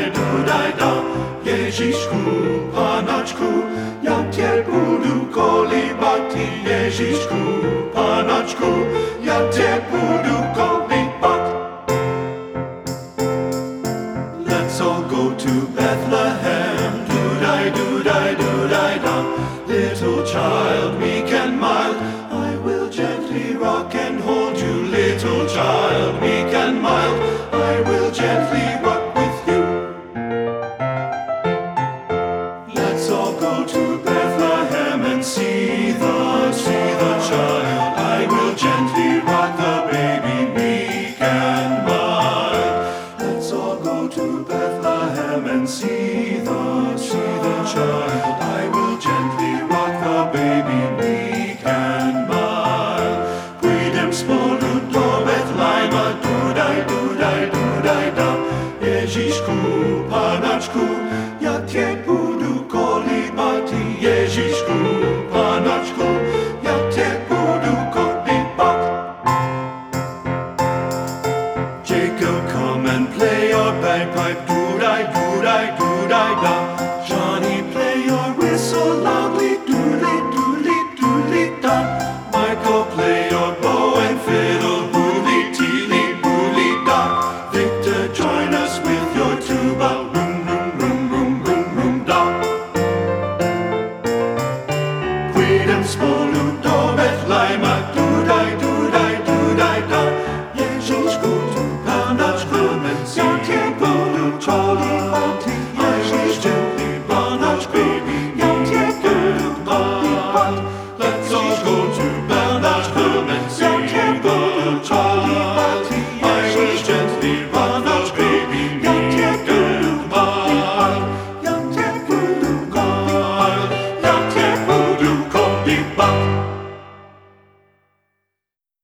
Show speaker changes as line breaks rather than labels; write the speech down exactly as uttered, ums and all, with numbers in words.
dudaj, dudaj, da. Ježišku, Panačku, ja tie budu kolíbať. Ježišku, Panačku, ja tie budu kolíbať. Let's all go to Bethlehem. Dudaj, dudaj, dudaj, da. Little child, meek and mild, I will gently rock and hold you. Little child, meek and mild, I will gently rock with you. Let's all go to Bethlehem and see the, see the child. I will gently rock the baby, meek and mild. Let's all go to Bethlehem and see the, see the child. I will gently rock the baby, meek and mild. Pôjdem spolu do Betlejma, dudaj, dudaj, dudaj, da. Ježišku, Panačku, ja tie budu kolíbať. Ježišku, Panačku, ja tie budu kolíbať. Jacob, come and play your bagpipe, dudaj, dudaj, dudaj, da. Johnny, play your whistle loudly, doodly, doodly, doodly, da. Michael, play your bow and fiddle, boodly, teely, boodly, da. Victor, join us with your tuba, room, room, room, room, room, room, da. Pôjdem spolu do Betlejma, dudaj, dudaj, dudaj, da. Ježišku, Panačku, ja tie budu kolíbať. Ježišku, Panačku, ja tie budu kolíbať. Let's all go